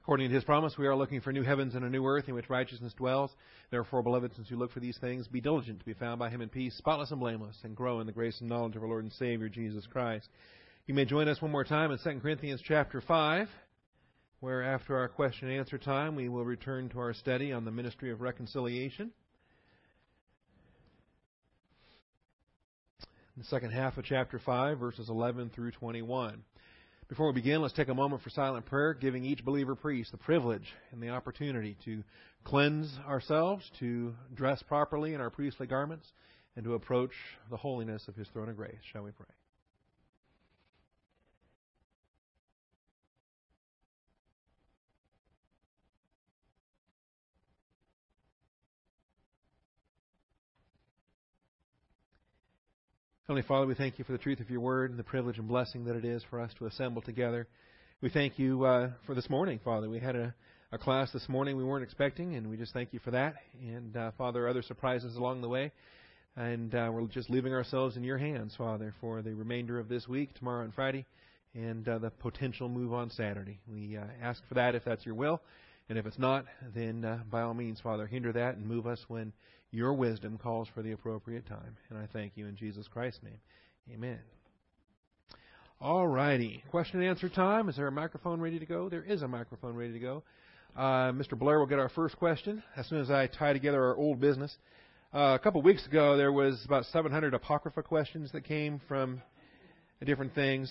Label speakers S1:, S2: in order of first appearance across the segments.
S1: According to His promise, we are looking for new heavens and a new earth in which righteousness dwells. Therefore, beloved, since you look for these things, be diligent to be found by Him in peace, spotless and blameless, and grow in the grace and knowledge of our Lord and Savior, Jesus Christ. You may join us one more time in 2 Corinthians chapter 5, where after our question and answer time, we will return to our study on the ministry of reconciliation. The second half of chapter 5, verses 11 through 21. Before we begin, let's take a moment for silent prayer, giving each believer priest the privilege and the opportunity to cleanse ourselves, to dress properly in our priestly garments, and to approach the holiness of His throne of grace. Shall we pray? Heavenly Father, we thank You for the truth of Your word and the privilege and blessing that it is for us to assemble together. We thank You for this morning, Father. We had a class this morning we weren't expecting, and we just thank You for that. And, Father, other surprises along the way. And we're just leaving ourselves in Your hands, Father, for the remainder of this week, tomorrow and Friday, and the potential move on Saturday. We ask for that if that's Your will. And if it's not, then by all means, Father, hinder that and move us when Your wisdom calls for the appropriate time. And I thank You in Jesus Christ's name. Amen. All righty. Question and answer time. Is there a microphone ready to go? There is a microphone ready to go. Mr. Blair will get our first question as soon as I tie together our old business. A couple of weeks ago, there was about 700 Apocrypha questions that came from different things.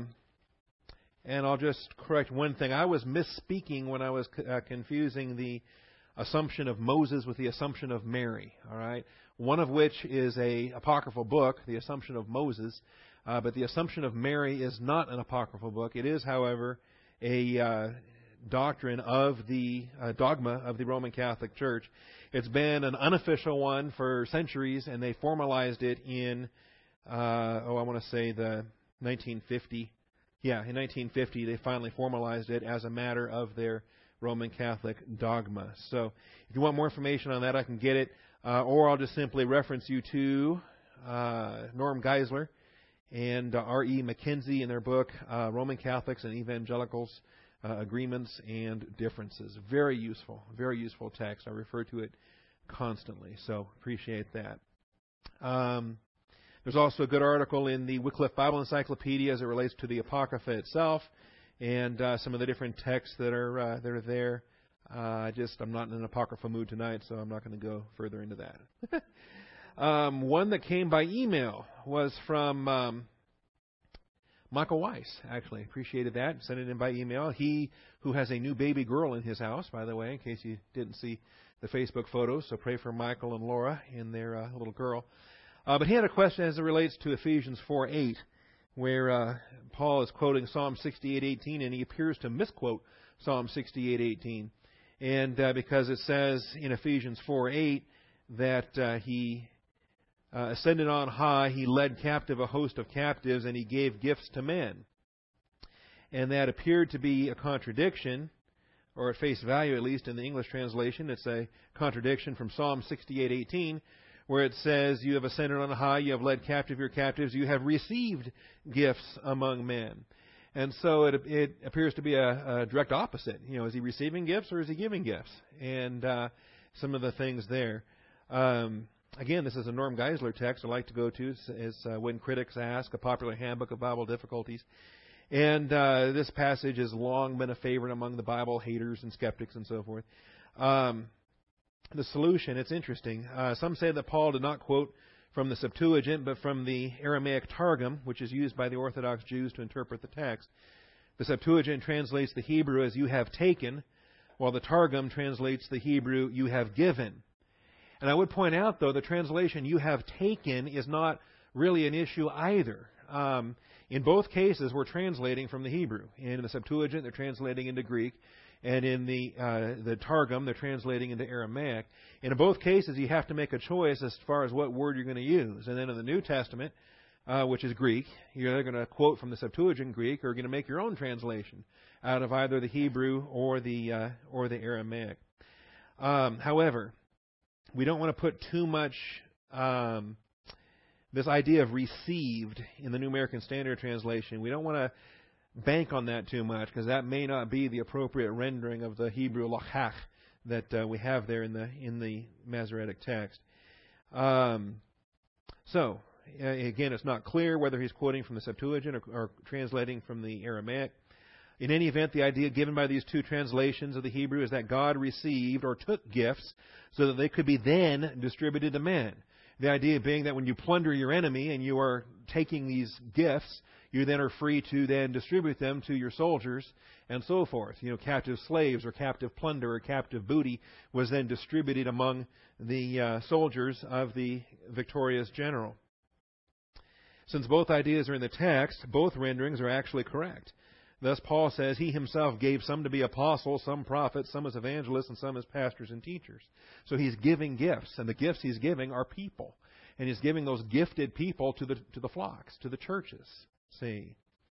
S1: And I'll just correct one thing. I was misspeaking when I was confusing the Assumption of Moses with the Assumption of Mary. All right, one of which is a apocryphal book, the Assumption of Moses, but the Assumption of Mary is not an apocryphal book. It is, however, a doctrine of the dogma of the Roman Catholic Church. It's been an unofficial one for centuries, and they formalized it in I want to say the 1950. Yeah, in 1950, they finally formalized it as a matter of their Roman Catholic dogma. So if you want more information on that, I can get it. Or I'll just simply reference you to Norm Geisler and R.E. Mackenzie in their book, Roman Catholics and Evangelicals, Agreements and Differences. Very useful text. I refer to it constantly, so appreciate that. There's also a good article in the Wycliffe Bible Encyclopedia as it relates to the Apocrypha itself and some of the different texts that are there. I'm not in an Apocrypha mood tonight, so I'm not going to go further into that. One that came by email was from Michael Weiss, actually. Appreciated that. Sent it in by email. He who has a new baby girl in his house, by the way, in case you didn't see the Facebook photos. So pray for Michael and Laura and their little girl. But he had a question as it relates to Ephesians 4:8, where Paul is quoting Psalm 68:18, and he appears to misquote Psalm 68:18. And because it says in Ephesians 4:8 that he ascended on high, he led captive a host of captives, and he gave gifts to men. And that appeared to be a contradiction, or at face value, at least in the English translation, it's a contradiction from Psalm 68:18, where it says, you have ascended on high, you have led captive your captives, you have received gifts among men. And so it appears to be a direct opposite. You know, is he receiving gifts or is he giving gifts? And some of the things there. Again, this is a Norm Geisler text I like to go to. It's When Critics Ask, a popular handbook of Bible difficulties. And this passage has long been a favorite among the Bible haters and skeptics and so forth. The solution, it's interesting. Some say that Paul did not quote from the Septuagint, but from the Aramaic Targum, which is used by the Orthodox Jews to interpret the text. The Septuagint translates the Hebrew as you have taken, while the Targum translates the Hebrew you have given. And I would point out, though, the translation you have taken is not really an issue either. In both cases, we're translating from the Hebrew. In the Septuagint, they're translating into Greek. And in the Targum, they're translating into Aramaic. And in both cases, you have to make a choice as far as what word you're going to use. And then in the New Testament, which is Greek, you're either going to quote from the Septuagint Greek, or you're going to make your own translation out of either the Hebrew or the Aramaic. However, we don't want to put too much this idea of received in the New American Standard Translation. We don't want to bank on that too much, because that may not be the appropriate rendering of the Hebrew lachach that we have there in the Masoretic text. So again, it's not clear whether he's quoting from the Septuagint or translating from the Aramaic. In any event, the idea given by these two translations of the Hebrew is that God received or took gifts so that they could be then distributed to men. The idea being that when you plunder your enemy and you are taking these gifts, you then are free to then distribute them to your soldiers and so forth. Captive slaves or captive plunder or captive booty was then distributed among the soldiers of the victorious general. Since both ideas are in the text, both renderings are actually correct. Thus, Paul says he himself gave some to be apostles, some prophets, some as evangelists, and some as pastors and teachers. So he's giving gifts, and the gifts he's giving are people. And he's giving those gifted people to the flocks, to the churches. See?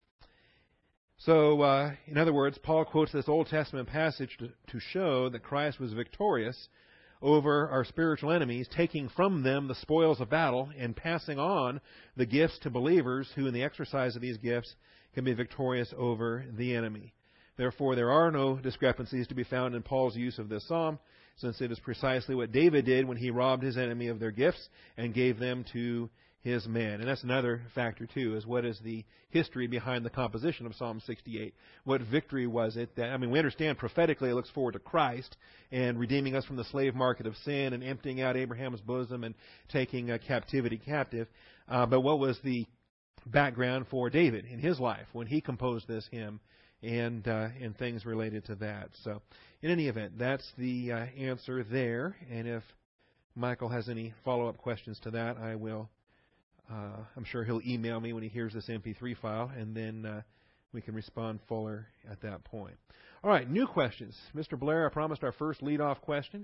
S1: So, in other words, Paul quotes this Old Testament passage to show that Christ was victorious over our spiritual enemies, taking from them the spoils of battle and passing on the gifts to believers who, in the exercise of these gifts, can be victorious over the enemy. Therefore, there are no discrepancies to be found in Paul's use of this psalm, since it is precisely what David did when he robbed his enemy of their gifts and gave them to his men. And that's another factor, too, is what is the history behind the composition of Psalm 68. What victory was it that, we understand prophetically it looks forward to Christ and redeeming us from the slave market of sin and emptying out Abraham's bosom and taking captivity captive. But what was the background for David in his life when he composed this hymn and things related to that? So, in any event, that's the answer there. And if Michael has any follow-up questions to that, I will. I'm sure he'll email me when he hears this MP3 file, and then we can respond fuller at that point. All right, new questions. Mr. Blair, I promised our first lead-off question.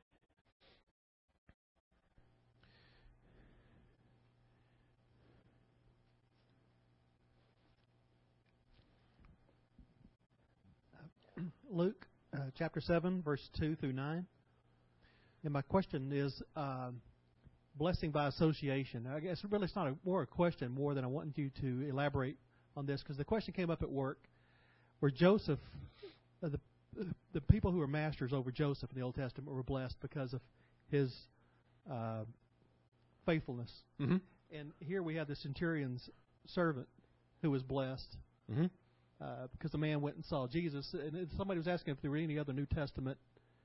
S2: Luke chapter 7, verse 2 through 9. And my question is blessing by association. I guess really it's not more a question more than I want you to elaborate on this, because the question came up at work where Joseph, the people who were masters over Joseph in the Old Testament were blessed because of his faithfulness.
S1: Mm-hmm.
S2: And here we have the centurion's servant who was blessed.
S1: Mm-hmm.
S2: Because the man went and saw Jesus. And somebody was asking if there were any other New Testament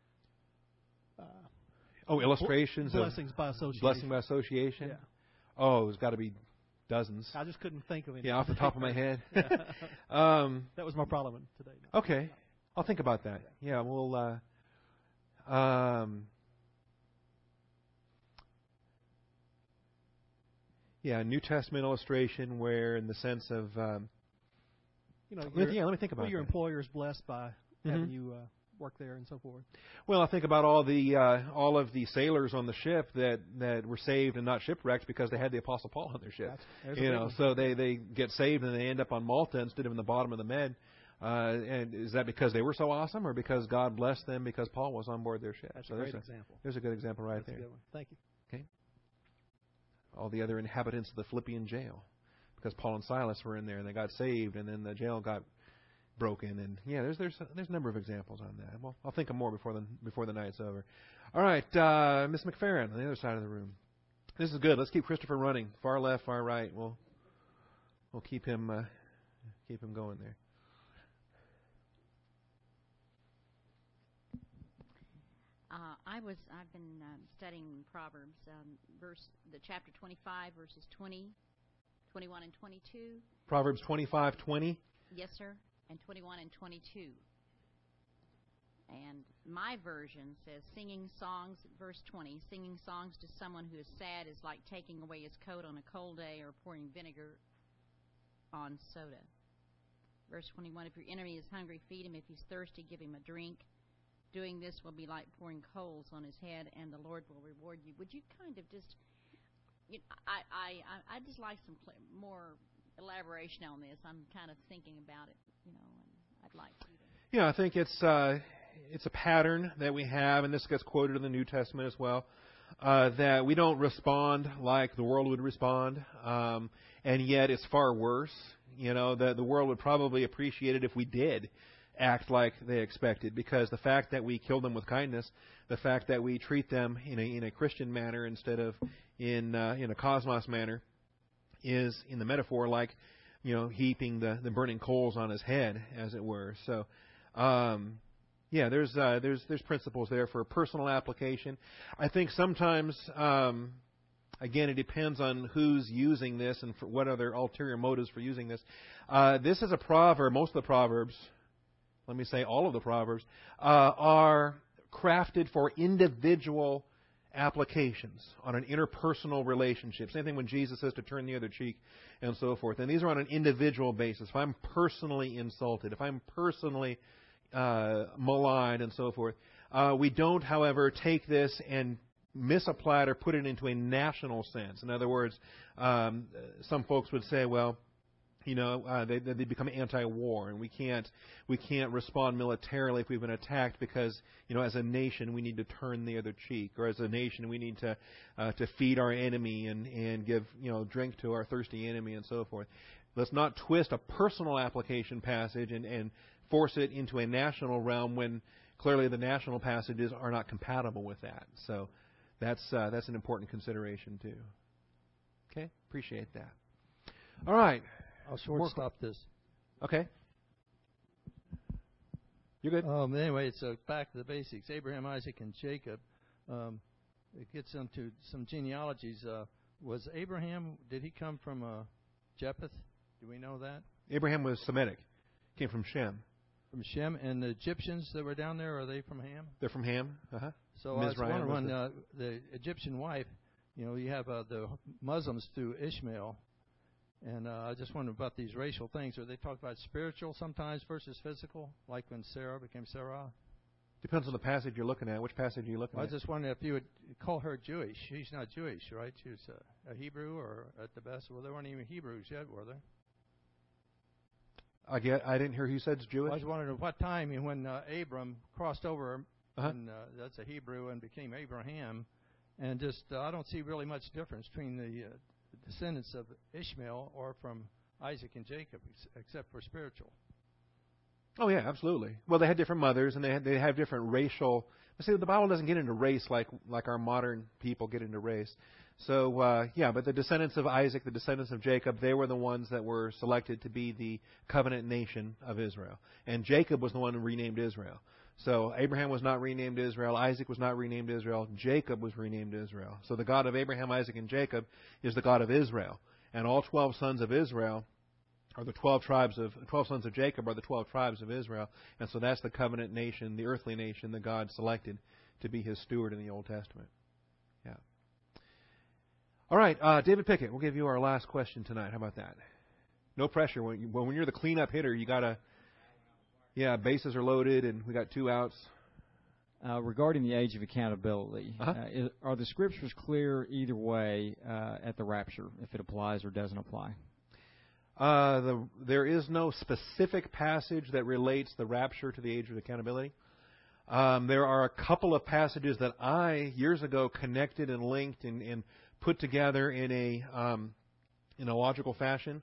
S1: illustrations
S2: blessings by association.
S1: Blessing by association?
S2: Yeah.
S1: Oh, there's got to be dozens.
S2: I just couldn't think of any.
S1: Yeah, off the top of my head.
S2: That was my problem today.
S1: Okay. I'll think about that. Yeah, we'll... New Testament illustration where in the sense of... let me think about that.
S2: Your employer is blessed by having you work there and so forth.
S1: Well, I think about all of the sailors on the ship that were saved and not shipwrecked because they had the Apostle Paul on their ship. So they get saved and they end up on Malta instead of in the bottom of the Med. And is that because they were so awesome, or because God blessed them because Paul was on board their ship?
S2: That's a great example.
S1: There's a good example right there.
S2: That's a good one. Thank you.
S1: Okay. All the other inhabitants of the Philippian jail, because Paul and Silas were in there and they got saved, and then the jail got broken, and there's a number of examples on that. Well, I'll think of more before the night's over. All right, Miss McFerrin on the other side of the room. This is good. Let's keep Christopher running. Far left, far right. We'll keep him going there.
S3: I've been studying Proverbs, chapter 25, verses 20, 21, and 22.
S1: Proverbs 25:20.
S3: Yes, sir. And 21 and 22. And my version says, singing songs, verse 20, singing songs to someone who is sad is like taking away his coat on a cold day or pouring vinegar on soda. Verse 21, if your enemy is hungry, feed him. If he's thirsty, give him a drink. Doing this will be like pouring coals on his head, and the Lord will reward you. Would you kind of just, I'd just like some more elaboration on this. I'm kind of thinking about it, and I'd like you to.
S1: Yeah, I think it's a pattern that we have, and this gets quoted in the New Testament as well, that we don't respond like the world would respond, and yet it's far worse. You know, the world would probably appreciate it if we did act like they expected, because the fact that we kill them with kindness, the fact that we treat them in a Christian manner instead of in a cosmos manner, is, in the metaphor, like, you know, heaping the burning coals on his head, as it were. So, yeah, there's principles there for personal application. I think sometimes, again, it depends on who's using this and for what are their ulterior motives for using this. This is a proverb. Most of the proverbs, let me say all of the proverbs, are crafted for individual applications on an interpersonal relationship. Same thing when Jesus says to turn the other cheek and so forth. And these are on an individual basis. If I'm personally insulted, if I'm personally maligned and so forth. We don't, however, take this and misapply it or put it into a national sense. In other words, some folks would say, well, you know, they become anti-war, and we can't respond militarily if we've been attacked because, you know, as a nation we need to turn the other cheek, or as a nation we need to feed our enemy and give, you know, drink to our thirsty enemy and so forth. Let's not twist a personal application passage and force it into a national realm when clearly the national passages are not compatible with that. So that's an important consideration too. Okay, appreciate that. All right.
S4: I'll short-stop this.
S1: Okay. You're good.
S4: Anyway, it's back to the basics. Abraham, Isaac, and Jacob. It gets into some genealogies. Was Abraham, did he come from Japheth? Do we know that?
S1: Abraham was Semitic. Came from Shem.
S4: From Shem. And the Egyptians that were down there, are they from Ham?
S1: They're from Ham. Uh-huh.
S4: So I was wondering, the Egyptian wife, you know, you have the Muslims through Ishmael. And I just wonder about these racial things. Are they talk about spiritual sometimes versus physical, like when Sarah became Sarah?
S1: Depends on the passage you're looking at. Which passage are you looking at?
S4: I was just wondering if you would call her Jewish. She's not Jewish, right? She was a Hebrew, or at the best. Well, there weren't even Hebrews yet, were there?
S1: I didn't hear who said Jewish.
S4: I was wondering at what time when Abram crossed over, and that's a Hebrew, and became Abraham. And just I don't see really much difference between the descendants of Ishmael or from Isaac and Jacob, except for spiritual.
S1: Oh yeah, absolutely. Well, they had different mothers, and they have different racial. See, the Bible doesn't get into race like our modern people get into race. So yeah, but the descendants of Isaac, the descendants of Jacob, they were the ones that were selected to be the covenant nation of Israel, and Jacob was the one who renamed Israel. So Abraham was not renamed Israel. Isaac was not renamed Israel. Jacob was renamed Israel. So the God of Abraham, Isaac, and Jacob is the God of Israel. And all 12 sons of Israel are the 12 sons of Jacob are the 12 tribes of Israel. And so that's the covenant nation, the earthly nation that God selected to be his steward in the Old Testament. Yeah. All right, David Pickett, we'll give you our last question tonight. How about that? No pressure. When you're the cleanup hitter, you got to... Yeah, bases are loaded, and we got 2 outs.
S5: Regarding the age of accountability, are the Scriptures clear either way at the rapture, if it applies or doesn't apply?
S1: There is no specific passage that relates the rapture to the age of accountability. There are a couple of passages that I, years ago, connected and linked and put together in a logical fashion.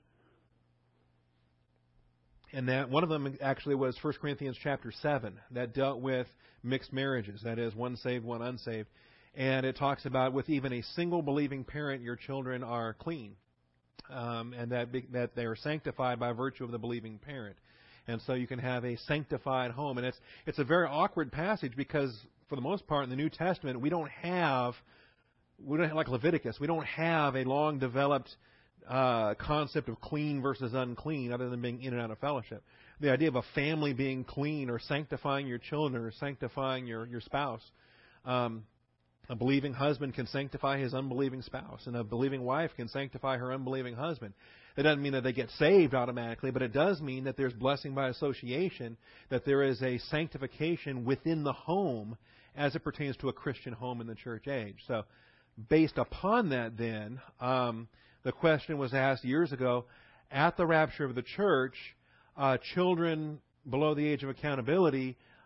S1: And that one of them actually was 1 Corinthians chapter 7 that dealt with mixed marriages, that is, one saved, one unsaved. And it talks about with even a single believing parent, your children are clean, and that they are sanctified by virtue of the believing parent. And so you can have a sanctified home. And it's a very awkward passage because, for the most part, in the New Testament, we don't have like Leviticus, we don't have a long developed concept of clean versus unclean other than being in and out of fellowship. The idea of a family being clean or sanctifying your children or sanctifying your spouse. A believing husband can sanctify his unbelieving spouse, and a believing wife can sanctify her unbelieving husband. That doesn't mean that they get saved automatically, but it does mean that there's blessing by association, that there is a sanctification within the home as it pertains to a Christian home in the church age. So based upon that then, the question was asked years ago, at the rapture of the church, children below the age of accountability,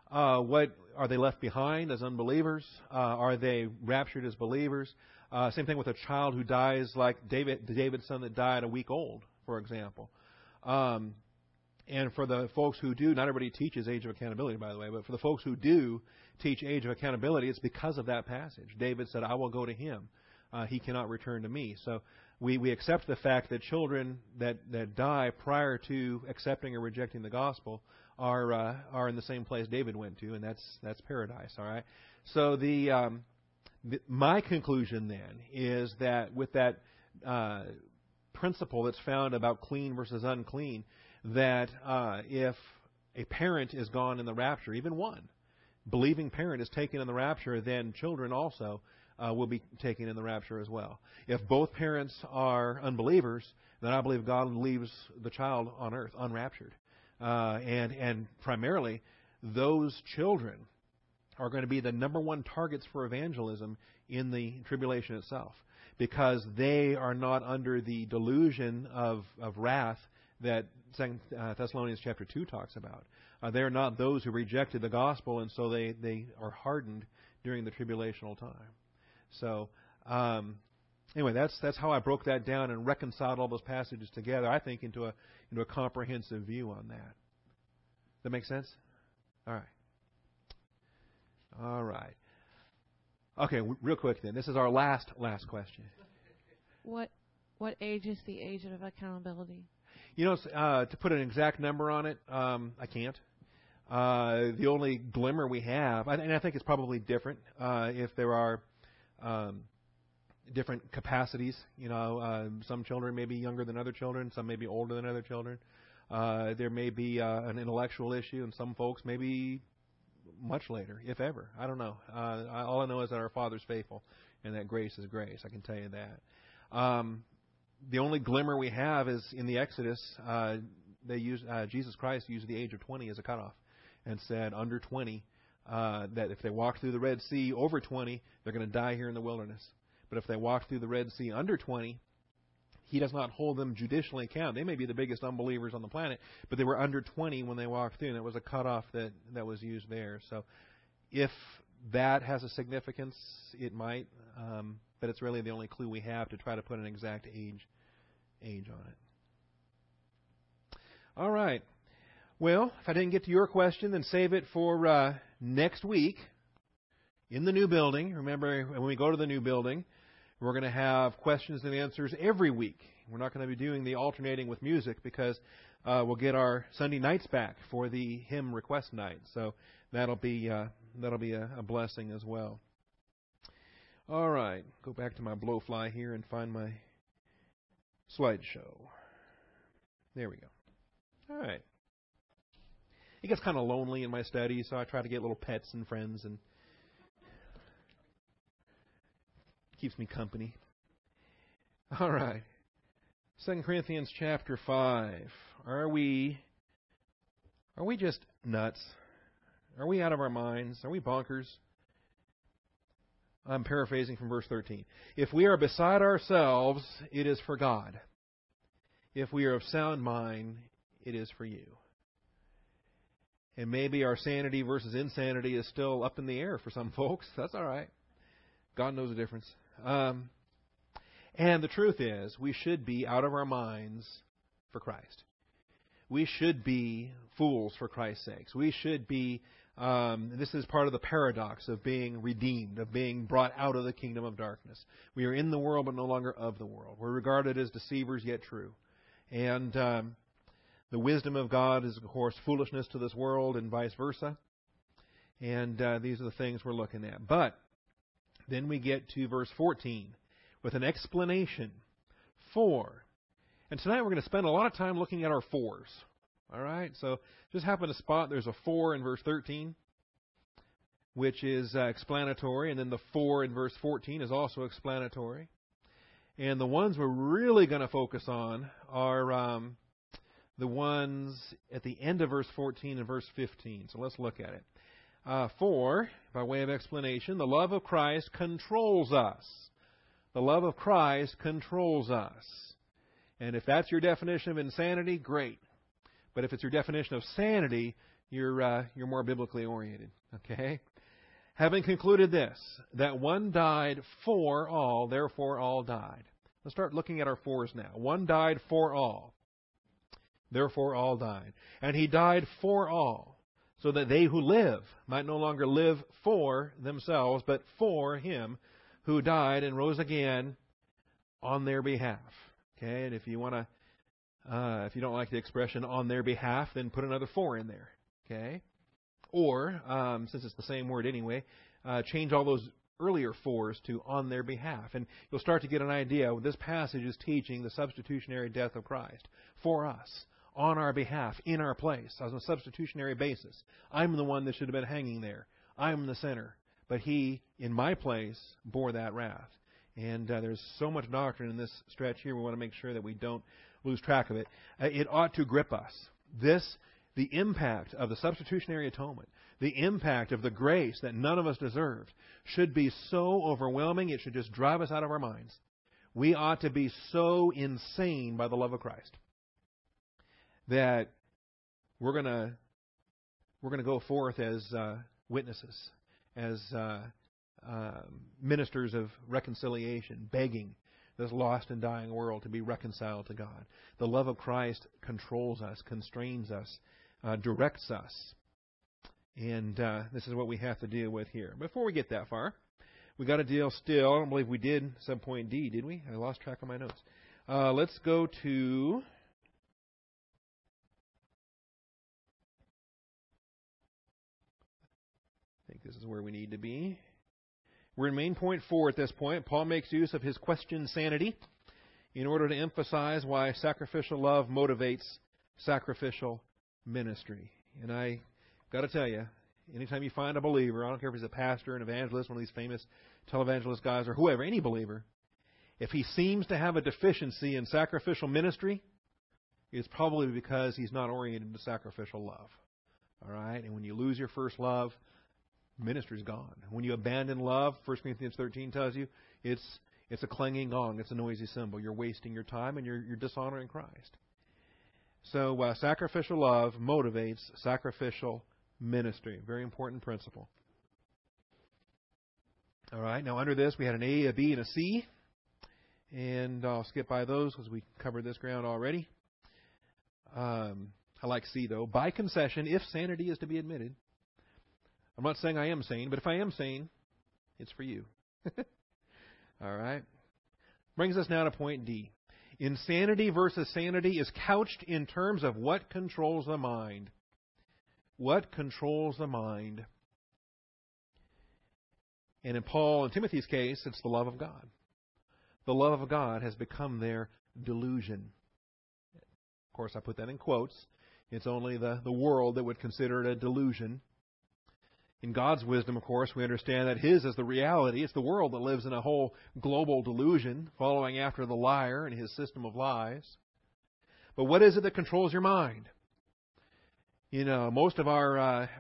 S1: What are they left behind as unbelievers? Are they raptured as believers? Same thing with a child who dies, like David's son that died a week old, for example. And for the folks who do, not everybody teaches age of accountability, by the way, but for the folks who do teach age of accountability, it's because of that passage. David said, I will go to him. He cannot return to me. So we accept the fact that children that die prior to accepting or rejecting the gospel are in the same place David went to, and that's paradise. All right. So my conclusion then is that with that principle that's found about clean versus unclean, that if a parent is gone in the rapture, even one believing parent is taken in the rapture, then children also will be taken in the rapture as well. If both parents are unbelievers, then I believe God leaves the child on earth unraptured. And primarily, those children are going to be the number one targets for evangelism in the tribulation itself, because they are not under the delusion of wrath that 2 Thessalonians chapter 2 talks about. They're not those who rejected the gospel, and so they are hardened during the tribulational time. So, anyway, that's how I broke that down and reconciled all those passages together, I think, into a comprehensive view on that. That make sense? All right. All right. Okay, real quick then. This is our last question.
S6: What age is the age of accountability?
S1: You know, to put an exact number on it, I can't. The only glimmer we have, and I think it's probably different if there are different capacities. You know, some children may be younger than other children, some may be older than other children. There may be an intellectual issue, and some folks may be much later, if ever. I don't know. All I know is that our Father's faithful, and that grace is grace. I can tell you that. The only glimmer we have is in the Exodus. Jesus Christ used the age of 20 as a cutoff, and said under 20 that if they walk through the Red Sea over 20, they're going to die here in the wilderness. But if they walk through the Red Sea under 20, He does not hold them judicially accountable. They may be the biggest unbelievers on the planet, but they were under 20 when they walked through, and it was a cutoff that was used there. So if that has a significance, it might, but it's really the only clue we have to try to put an exact age on it. All right. Well, if I didn't get to your question, then save it for next week in the new building. Remember, when we go to the new building, we're going to have questions and answers every week. We're not going to be doing the alternating with music because we'll get our Sunday nights back for the hymn request night. So that'll be a blessing as well. All right, go back to my blowfly here and find my slideshow. There we go. All right. It gets kind of lonely in my study, so I try to get little pets and friends, and keeps me company. All right. 2 Corinthians chapter 5. Are we just nuts? Are we out of our minds? Are we bonkers? I'm paraphrasing from verse 13. If we are beside ourselves, it is for God. If we are of sound mind, it is for you. And maybe our sanity versus insanity is still up in the air for some folks. That's all right. God knows the difference. And the truth is, we should be out of our minds for Christ. We should be fools for Christ's sakes. We should be, this is part of the paradox of being redeemed, of being brought out of the kingdom of darkness. We are in the world, but no longer of the world. We're regarded as deceivers, yet true. And the wisdom of God is, of course, foolishness to this world and vice versa. And these are the things we're looking at. But then we get to verse 14 with an explanation for. And tonight we're going to spend a lot of time looking at our fours. All right? So just happen to spot there's a 4 in verse 13, which is explanatory. And then the 4 in verse 14 is also explanatory. And the ones we're really going to focus on are the ones at the end of verse 14 and verse 15. So let's look at it. For, by way of explanation, the love of Christ controls us. The love of Christ controls us. And if that's your definition of insanity, great. But if it's your definition of sanity, you're more biblically oriented. Okay? Having concluded this, that one died for all, therefore all died. Let's start looking at our fours now. One died for all, therefore all died. And he died for all, so that they who live might no longer live for themselves, but for him who died and rose again on their behalf. Okay, and if you want to, if you don't like the expression "on their behalf," then put another "for" in there. Okay, or since it's the same word anyway, change all those earlier "fors" to "on their behalf," and you'll start to get an idea. This passage is teaching the substitutionary death of Christ for us, on our behalf, in our place, on a substitutionary basis. I'm the one that should have been hanging there. I'm the sinner, but he, in my place, bore that wrath. And there's so much doctrine in this stretch here. We want to make sure that we don't lose track of it. It ought to grip us. The impact of the substitutionary atonement, the impact of the grace that none of us deserved, should be so overwhelming it should just drive us out of our minds. We ought to be so insane by the love of Christ that we're going to go forth as witnesses, as ministers of reconciliation, begging this lost and dying world to be reconciled to God. The love of Christ controls us, constrains us, directs us. And this is what we have to deal with here. Before we get that far, we got to deal still. I don't believe we did subpoint D, did we? I lost track of my notes. Let's go to... I think this is where we need to be. We're in main point 4 at this point. Paul makes use of his question sanity in order to emphasize why sacrificial love motivates sacrificial ministry. And I got to tell you, anytime you find a believer, I don't care if he's a pastor, an evangelist, one of these famous televangelist guys, or whoever, any believer, if he seems to have a deficiency in sacrificial ministry, it's probably because he's not oriented to sacrificial love. All right? And when you lose your first love, ministry's gone. When you abandon love, 1 Corinthians 13 tells you, it's a clanging gong. It's a noisy cymbal. You're wasting your time and you're dishonoring Christ. So sacrificial love motivates sacrificial ministry. Very important principle. All right. Now under this, we had an A, a B, and a C. And I'll skip by those because we covered this ground already. I like C, though. By concession, if sanity is to be admitted. I'm not saying I am sane, but if I am sane, it's for you. All right. Brings us now to point D. Insanity versus sanity is couched in terms of what controls the mind. What controls the mind? And in Paul and Timothy's case, it's the love of God. The love of God has become their delusion. Of course, I put that in quotes. It's only the world that would consider it a delusion. In God's wisdom, of course, we understand that His is the reality. It's the world that lives in a whole global delusion, following after the liar and his system of lies. But what is it that controls your mind? You know, most of our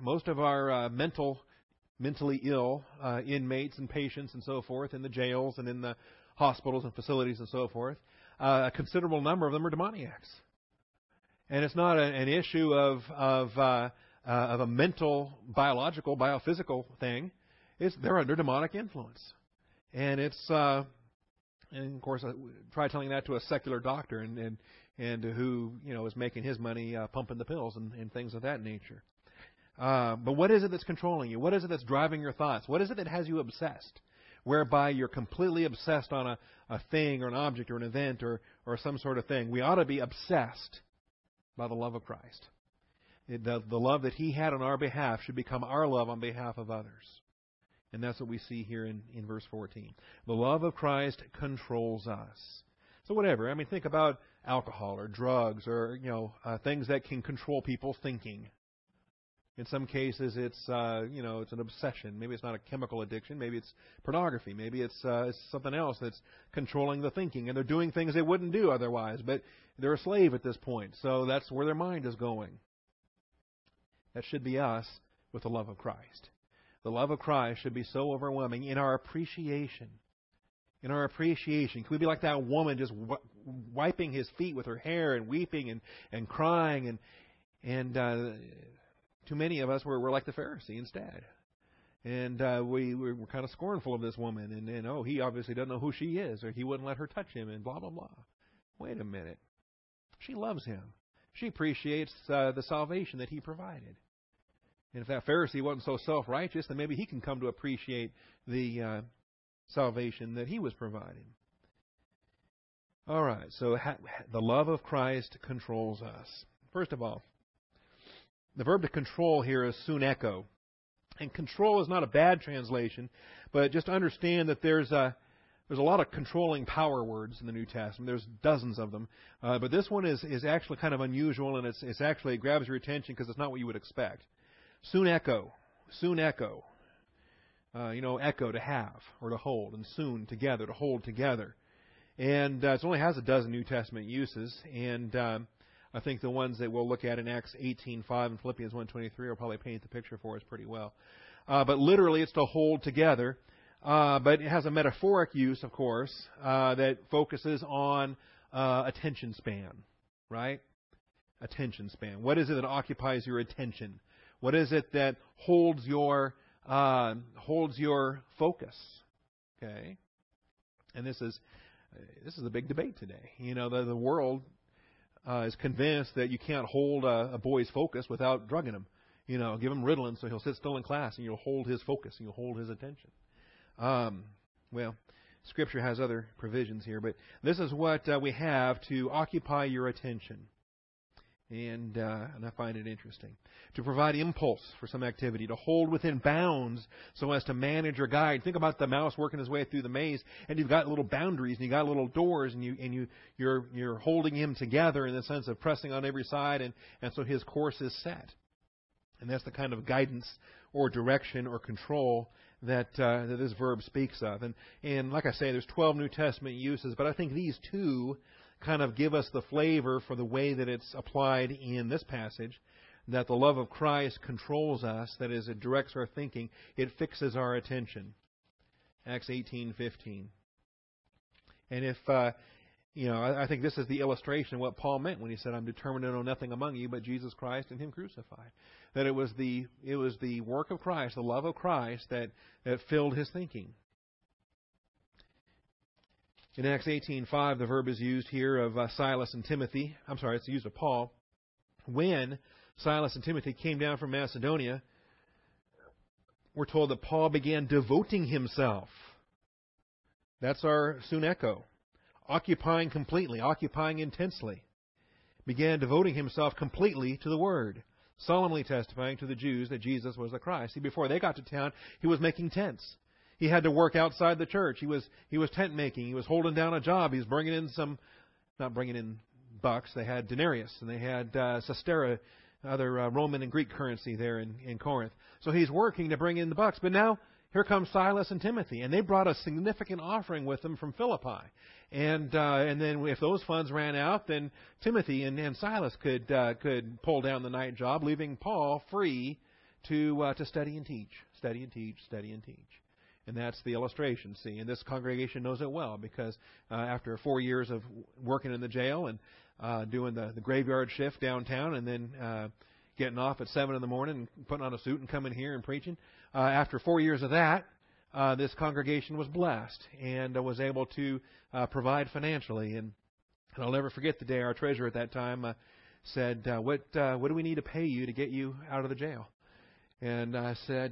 S1: mentally ill inmates and patients and so forth in the jails and in the hospitals and facilities and so forth, a considerable number of them are demoniacs. And it's not an issue of a mental, biological, biophysical thing. They're under demonic influence. And and of course, I try telling that to a secular doctor and who, is making his money pumping the pills and things of that nature. But what is it that's controlling you? What is it that's driving your thoughts? What is it that has you obsessed? Whereby you're completely obsessed on a thing or an object or an event or some sort of thing. We ought to be obsessed by the love of Christ. The love that He had on our behalf should become our love on behalf of others. And that's what we see here in verse 14. The love of Christ controls us. So whatever. I mean, think about alcohol or drugs or, things that can control people's thinking. In some cases, it's an obsession. Maybe it's not a chemical addiction. Maybe it's pornography. Maybe it's something else that's controlling the thinking. And they're doing things they wouldn't do otherwise. But they're a slave at this point. So that's where their mind is going. That should be us with the love of Christ. The love of Christ should be so overwhelming in our appreciation. In our appreciation. Can we be like that woman just wiping His feet with her hair and weeping and crying and too many of us we're like the Pharisee instead. And we're kind of scornful of this woman. And oh, he obviously doesn't know who she is, or he wouldn't let her touch him, and blah, blah, blah. Wait a minute. She loves him. She appreciates the salvation that he provided. And if that Pharisee wasn't so self-righteous, then maybe he can come to appreciate the salvation that he was providing. All right, so the love of Christ controls us. First of all, the verb to control here is suneko. And control is not a bad translation, but just understand that there's a lot of controlling power words in the New Testament. There's dozens of them. But this one is actually kind of unusual, and it's actually, it grabs your attention because it's not what you would expect. Suneko. Suneko. Echo, to have or to hold, and soon, together, to hold together. And it only has a dozen New Testament uses, and I think the ones that we'll look at in Acts 18:5 and Philippians 1:23 will probably paint the picture for us pretty well. But literally, it's to hold together. But it has a metaphoric use, of course, that focuses on attention span, right? Attention span. What is it that occupies your attention? What is it that holds your focus? Okay, and this is a big debate today. The world is convinced that you can't hold a boy's focus without drugging him. Give him Ritalin so he'll sit still in class, and you'll hold his focus and you'll hold his attention. Well, Scripture has other provisions here, but this is what we have to occupy your attention. And I find it interesting. To provide impulse for some activity, to hold within bounds so as to manage or guide. Think about the mouse working his way through the maze, and you've got little boundaries, and you've got little doors, and you're holding him together in the sense of pressing on every side, and so his course is set. And that's the kind of guidance or direction or control that this verb speaks of. And like I say, there's 12 New Testament uses, but I think these two kind of give us the flavor for the way that it's applied in this passage, that the love of Christ controls us, that is, it directs our thinking, it fixes our attention. Acts 18:15. And if, I think this is the illustration of what Paul meant when he said, I'm determined to know nothing among you but Jesus Christ and Him crucified. That it was the work of Christ, the love of Christ that filled his thinking. In Acts 18:5, the verb is used here of Silas and Timothy. I'm sorry, it's used of Paul. When Silas and Timothy came down from Macedonia, we're told that Paul began devoting himself. That's our suneko. Occupying completely, occupying intensely. Began devoting himself completely to the Word, solemnly testifying to the Jews that Jesus was the Christ. See, before they got to town, he was making tents. He had to work outside the church. He was tent making. He was holding down a job. He was bringing in not bringing in bucks. They had denarius, and they had sestertia, other Roman and Greek currency there in Corinth. So he's working to bring in the bucks. But now here comes Silas and Timothy, and they brought a significant offering with them from Philippi. And then if those funds ran out, then Timothy and Silas could pull down the night job, leaving Paul free to study and teach, study and teach, study and teach. And that's the illustration, see. And this congregation knows it well because after 4 years of working in the jail and doing the graveyard shift downtown and then getting off at 7 in the morning and putting on a suit and coming here and preaching, after 4 years of that, this congregation was blessed and was able to provide financially. And I'll never forget the day our treasurer at that time said, what do we need to pay you to get you out of the jail? And I said,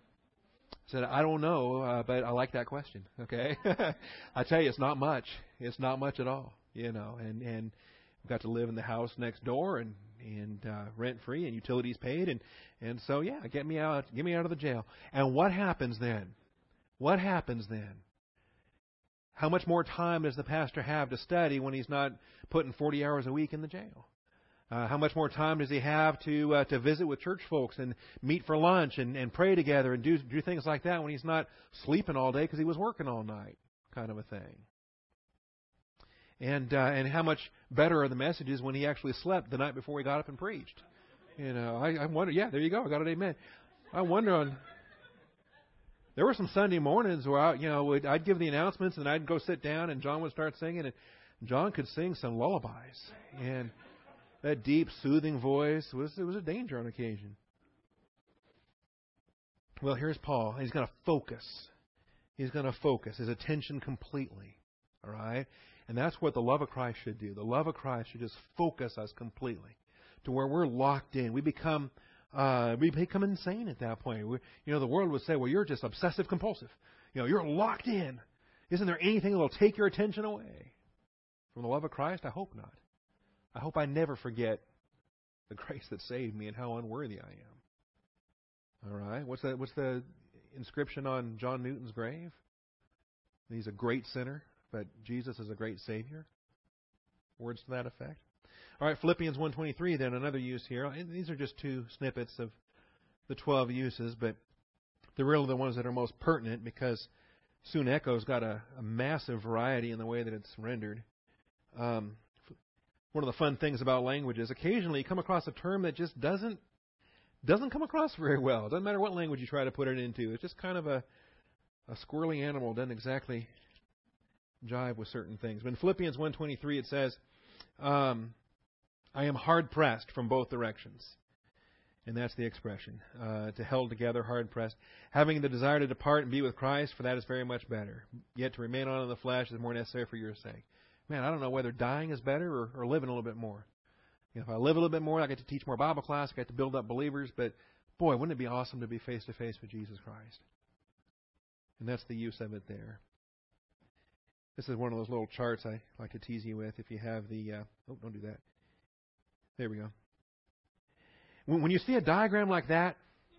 S1: I don't know, but I like that question. Okay, I tell you, it's not much. It's not much at all. And we've got to live in the house next door and rent free and utilities paid, and so yeah, get me out of the jail. And what happens then? What happens then? How much more time does the pastor have to study when he's not putting 40 hours a week in the jail? How much more time does he have to visit with church folks and meet for lunch and pray together and do things like that when he's not sleeping all day because he was working all night, kind of a thing? And how much better are the messages when he actually slept the night before he got up and preached? I wonder. Yeah, there you go. I got an amen. I wonder there were some Sunday mornings where I'd give the announcements and I'd go sit down and John would start singing, and John could sing some lullabies, and that deep, soothing voice was a danger on occasion. Well, here's Paul. He's going to focus. He's going to focus his attention completely. All right? And that's what the love of Christ should do. The love of Christ should just focus us completely to where we're locked in. We become insane at that point. The world would say, well, you're just obsessive compulsive. You're locked in. Isn't there anything that will take your attention away from the love of Christ? I hope not. I hope I never forget the grace that saved me and how unworthy I am. All right? What's the inscription on John Newton's grave? He's a great sinner, but Jesus is a great Savior. Words to that effect. All right, Philippians 1:23, then, another use here. And these are just two snippets of the 12 uses, but they're really the ones that are most pertinent because Suneko got a massive variety in the way that it's rendered. One of the fun things about language is occasionally you come across a term that just doesn't come across very well. It doesn't matter what language you try to put it into. It's just kind of a squirrely animal. Doesn't exactly jive with certain things. But in Philippians 1:23 it says, I am hard-pressed from both directions. And that's the expression. To held together, hard-pressed. Having the desire to depart and be with Christ, for that is very much better. Yet to remain on in the flesh is more necessary for your sake. Man, I don't know whether dying is better or living a little bit more. If I live a little bit more, I get to teach more Bible class, I get to build up believers, but boy, wouldn't it be awesome to be face-to-face with Jesus Christ? And that's the use of it there. This is one of those little charts I like to tease you with. If you have the... don't do that. There we go. When you see a diagram like that,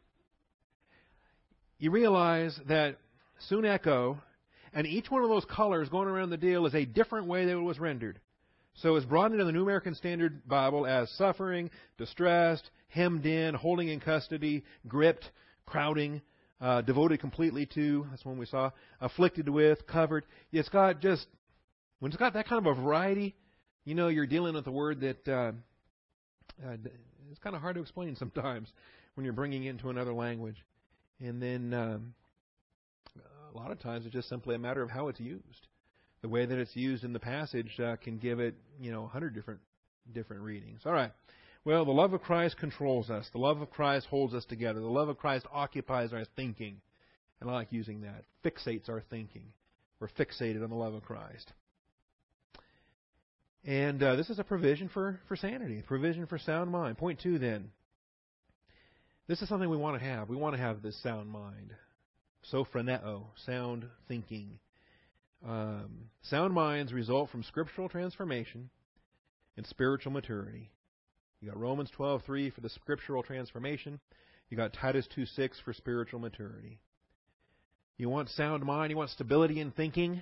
S1: you realize that Suneko and each one of those colors going around the deal is a different way that it was rendered. So it's brought into the New American Standard Bible as suffering, distressed, hemmed in, holding in custody, gripped, crowding, devoted completely to, that's one we saw, afflicted with, covered. It's got just, when it's got that kind of a variety, you're dealing with a word that it's kind of hard to explain sometimes when you're bringing it into another language. And then a lot of times it's just simply a matter of how it's used. The way that it's used in the passage can give it, 100 different readings. All right. Well, the love of Christ controls us. The love of Christ holds us together. The love of Christ occupies our thinking. And I like using that. Fixates our thinking. We're fixated on the love of Christ. And this is a provision for sanity, a provision for sound mind. Point 2, then. This is something we want to have. We want to have this sound mind. Sophroneo, sound thinking. Sound minds result from scriptural transformation and spiritual maturity. You got Romans 12:3 for the scriptural transformation. You got Titus 2:6 for spiritual maturity. You want sound mind. You want stability in thinking.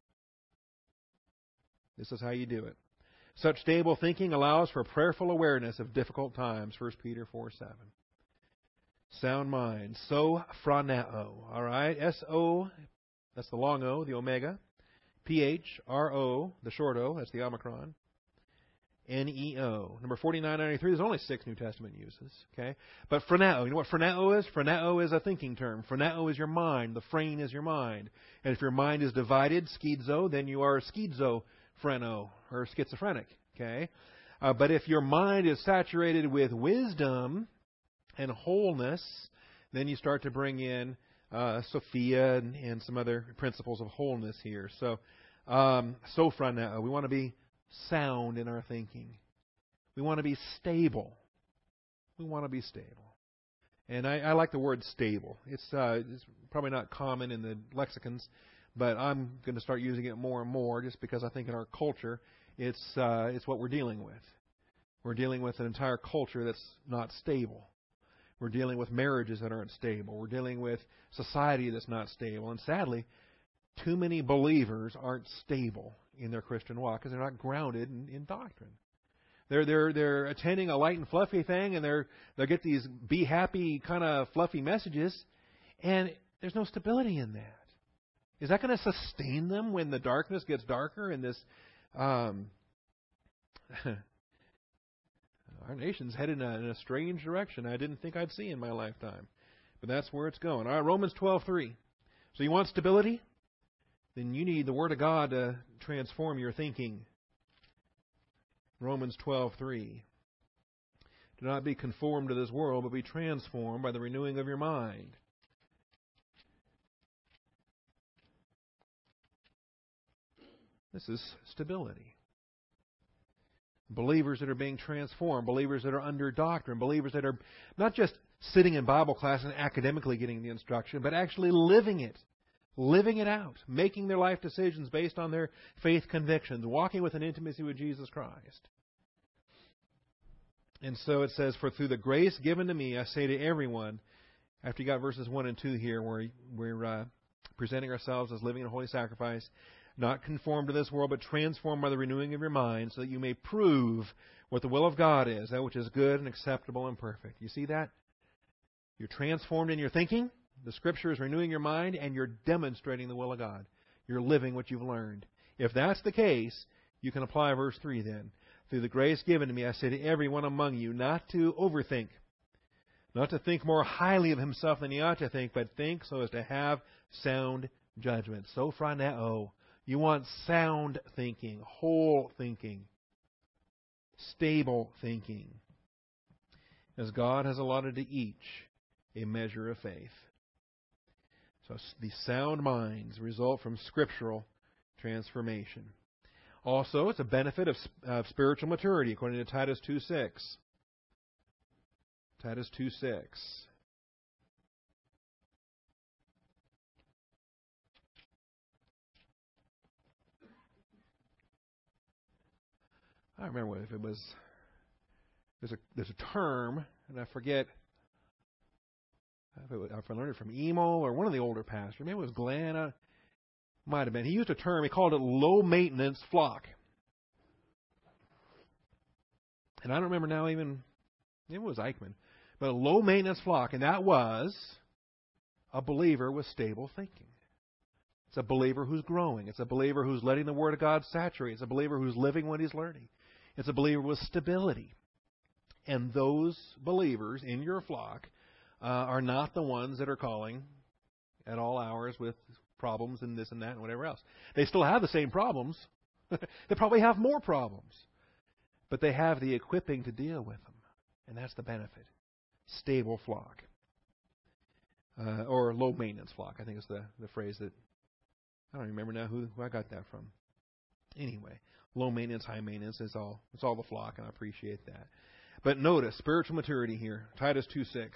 S1: This is how you do it. Such stable thinking allows for prayerful awareness of difficult times. 1 Peter 4:7. Sound mind. Sophroneo. All right. S-O, that's the long O, the omega. P-H-R-O, the short O, that's the omicron. N-E-O. Number 4993, there's only 6 New Testament uses. Okay? But phroneo, you know what phroneo is? Phroneo is a thinking term. Phroneo is your mind. The phrene is your mind. And if your mind is divided, schizo, then you are schizophreno, or schizophrenic. Okay? But if your mind is saturated with wisdom and wholeness, then you start to bring in Sophia and some other principles of wholeness here. So, sophroneo, we want to be sound in our thinking. We want to be stable. We want to be stable. And I like the word stable. It's probably not common in the lexicons, but I'm going to start using it more and more just because I think in our culture it's what we're dealing with. We're dealing with an entire culture that's not stable. We're dealing with marriages that aren't stable. We're dealing with society that's not stable. And sadly, too many believers aren't stable in their Christian walk because they're not grounded in doctrine. They're attending a light and fluffy thing, and they get these be happy kind of fluffy messages, and there's no stability in that. Is that going to sustain them when the darkness gets darker and this our nation's headed in a strange direction I didn't think I'd see in my lifetime. But that's where it's going. All right, Romans 12:3. So you want stability? Then you need the Word of God to transform your thinking. Romans 12:3. Do not be conformed to this world, but be transformed by the renewing of your mind. This is stability. Believers that are being transformed, believers that are under doctrine, believers that are not just sitting in Bible class and academically getting the instruction, but actually living it out, making their life decisions based on their faith convictions, walking with an intimacy with Jesus Christ. And so it says, for through the grace given to me, I say to everyone, after you got verses 1 and 2 here, where we're presenting ourselves as living a holy sacrifice, not conformed to this world, but transformed by the renewing of your mind, so that you may prove what the will of God is, that which is good and acceptable and perfect. You see that? You're transformed in your thinking. The Scripture is renewing your mind, and you're demonstrating the will of God. You're living what you've learned. If that's the case, you can apply verse 3 then. Through the grace given to me, I say to everyone among you, not to overthink, not to think more highly of himself than he ought to think, but think so as to have sound judgment. Sophroneo. You want sound thinking, whole thinking, stable thinking, as God has allotted to each a measure of faith. So the sound minds result from scriptural transformation. Also, it's a benefit of spiritual maturity, according to Titus 2:6. Titus 2:6. I don't remember if it was. There's a term, and I forget if I learned it from Emo or one of the older pastors. Maybe it was Glenn. Might have been. He used a term. He called it low maintenance flock. And I don't remember now even. Maybe it was Eichmann, but a low maintenance flock, and that was a believer with stable thinking. It's a believer who's growing. It's a believer who's letting the Word of God saturate. It's a believer who's living what he's learning. It's a believer with stability. And those believers in your flock are not the ones that are calling at all hours with problems and this and that and whatever else. They still have the same problems. They probably have more problems. But they have the equipping to deal with them. And that's the benefit. Stable flock. Or low maintenance flock, I think is the phrase that, I don't remember now who I got that from. Anyway, low maintenance, high maintenance, it's all the flock, and I appreciate that. But notice, spiritual maturity here, Titus 2:6.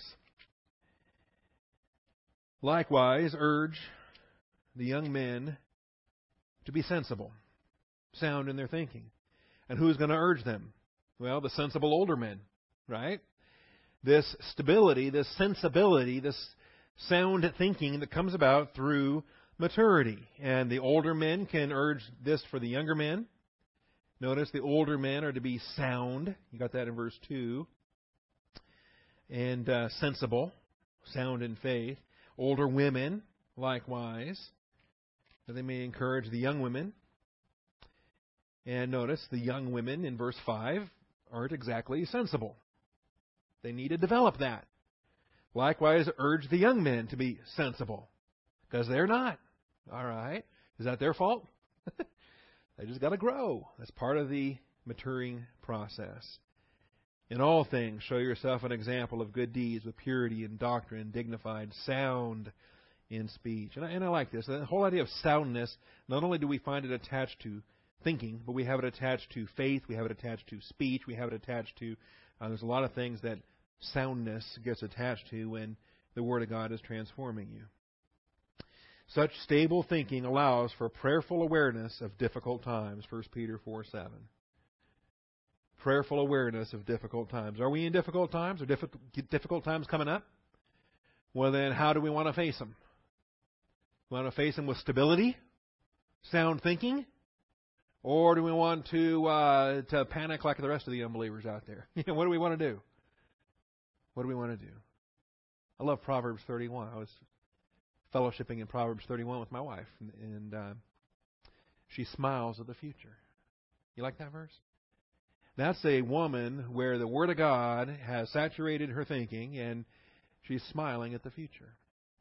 S1: Likewise, urge the young men to be sensible, sound in their thinking. And who's going to urge them? Well, the sensible older men, right? This stability, this sensibility, this sound thinking that comes about through maturity. And the older men can urge this for the younger men. Notice the older men are to be sound. You got that in verse 2. And sensible, sound in faith. Older women, likewise, that they may encourage the young women. And notice the young women in verse 5 aren't exactly sensible. They need to develop that. Likewise, urge the young men to be sensible, because they're not. All right. Is that their fault? They just got to grow. That's part of the maturing process. In all things, show yourself an example of good deeds with purity and doctrine, dignified, sound in speech. And I like this. The whole idea of soundness, not only do we find it attached to thinking, but we have it attached to faith, we have it attached to speech, we have it attached to, there's a lot of things that soundness gets attached to when the Word of God is transforming you. Such stable thinking allows for prayerful awareness of difficult times, 1 Peter 4:7. Prayerful awareness of difficult times. Are we in difficult times? Are difficult times coming up? Well, then, how do we want to face them? We want to face them with stability, sound thinking, or do we want to panic like the rest of the unbelievers out there? What do we want to do? What do we want to do? I love Proverbs 31. I was fellowshipping in Proverbs 31 with my wife, and she smiles at the future. You like that verse? That's a woman where the Word of God has saturated her thinking, and she's smiling at the future.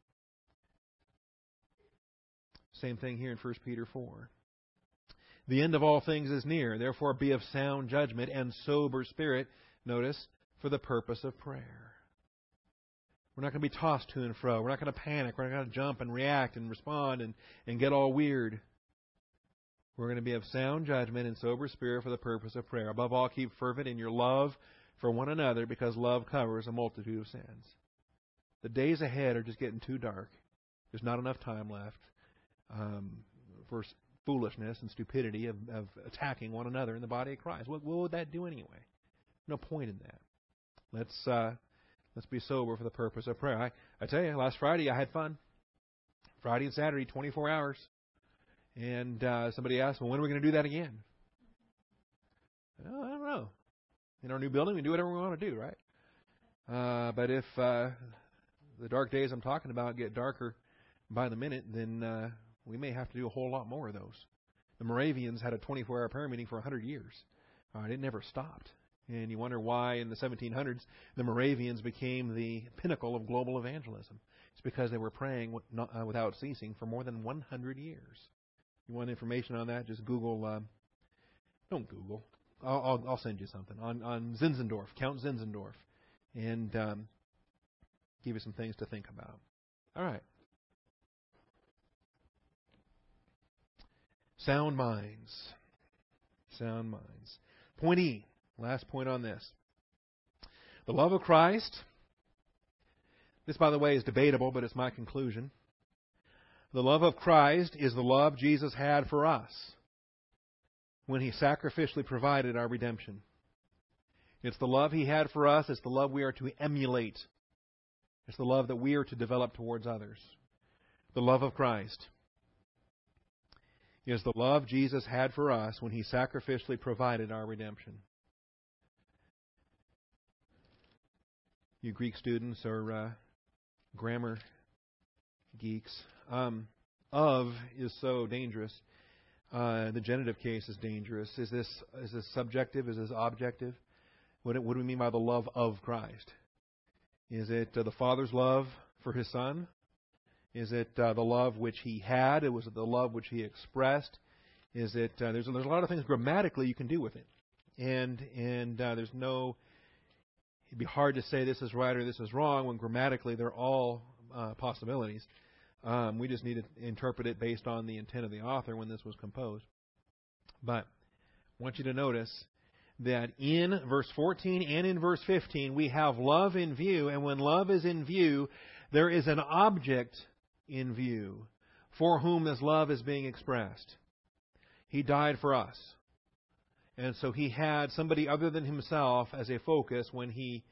S1: Same thing here in 1 Peter 4. The end of all things is near. Therefore, be of sound judgment and sober spirit, notice, for the purpose of prayer. We're not going to be tossed to and fro. We're not going to panic. We're not going to jump and react and respond and get all weird. We're going to be of sound judgment and sober spirit for the purpose of prayer. Above all, keep fervent in your love for one another, because love covers a multitude of sins. The days ahead are just getting too dark. There's not enough time left for foolishness and stupidity of attacking one another in the body of Christ. What would that do anyway? No point in that. Let's be sober for the purpose of prayer. I tell you, last Friday I had fun. Friday and Saturday, 24 hours. And somebody asked, well, when are we going to do that again? Well, I don't know. In our new building, we can do whatever we want to do, right? But if the dark days I'm talking about get darker by the minute, then we may have to do a whole lot more of those. The Moravians had a 24-hour prayer meeting for 100 years. It never stopped. And you wonder why in the 1700s the Moravians became the pinnacle of global evangelism. It's because they were praying without ceasing for more than 100 years. You want information on that? Just Google. Don't Google. I'll send you something on Zinzendorf, Count Zinzendorf, and give you some things to think about. All right. Sound minds. Sound minds. Point E. Last point on this. The love of Christ. This, by the way, is debatable, but it's my conclusion. The love of Christ is the love Jesus had for us when He sacrificially provided our redemption. It's the love He had for us. It's the love we are to emulate. It's the love that we are to develop towards others. The love of Christ is the love Jesus had for us when He sacrificially provided our redemption. You Greek students or grammar geeks, of is so dangerous. The genitive case is dangerous. Is this subjective? Is this objective? What do we mean by the love of Christ? Is it the Father's love for His Son? Is it the love which He had? Was it the love which He expressed? Is it? There's a lot of things grammatically you can do with it, and there's no. It'd be hard to say this is right or this is wrong when grammatically they're all possibilities. We just need to interpret it based on the intent of the author when this was composed. But I want you to notice that in verse 14 and in verse 15 we have love in view, and when love is in view, there is an object in view for whom this love is being expressed. He died for us. And so He had somebody other than Himself as a focus when He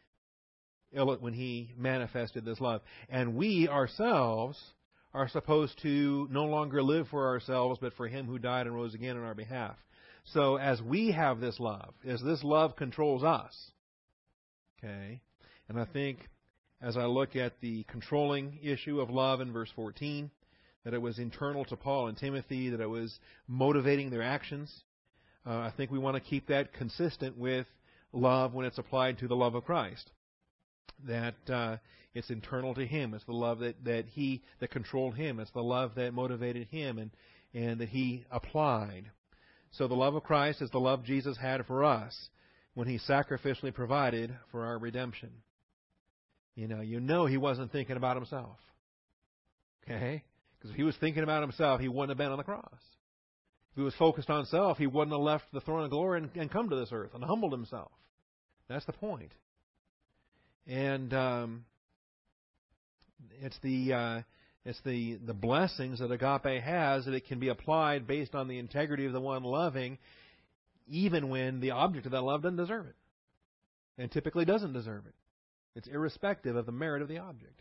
S1: manifested this love. And we ourselves are supposed to no longer live for ourselves, but for Him who died and rose again on our behalf. So as we have this love, as this love controls us, okay, and I think as I look at the controlling issue of love in verse 14, that it was internal to Paul and Timothy, that it was motivating their actions, I think we want to keep that consistent with love when it's applied to the love of Christ. That it's internal to Him. It's the love that controlled Him. It's the love that motivated Him and that He applied. So the love of Christ is the love Jesus had for us when He sacrificially provided for our redemption. You know He wasn't thinking about Himself. Okay? Because if He was thinking about Himself, He wouldn't have been on the cross. If He was focused on self, He wouldn't have left the throne of glory and come to this earth and humbled Himself. That's the point. And it's the blessings that agape has, that it can be applied based on the integrity of the one loving, even when the object of that love doesn't deserve it, and typically doesn't deserve it. It's irrespective of the merit of the object.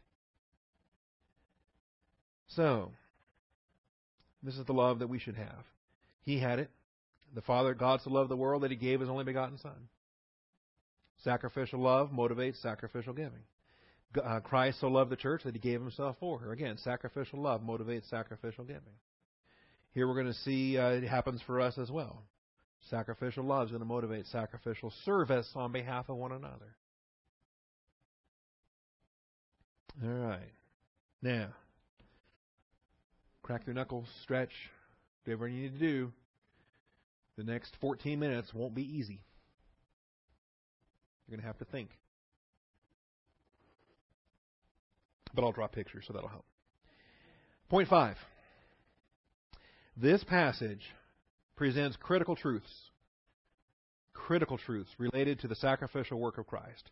S1: So, this is the love that we should have. He had it. The Father, God so loved the world that He gave His only begotten Son. Sacrificial love motivates sacrificial giving. Christ so loved the church that He gave Himself for her. Again, sacrificial love motivates sacrificial giving. Here we're going to see it happens for us as well. Sacrificial love is going to motivate sacrificial service on behalf of one another. All right. Now, crack your knuckles, stretch, do whatever you need to do. The next 14 minutes won't be easy. You're going to have to think. But I'll draw pictures, so that'll help. Point 5. This passage presents critical truths related to the sacrificial work of Christ.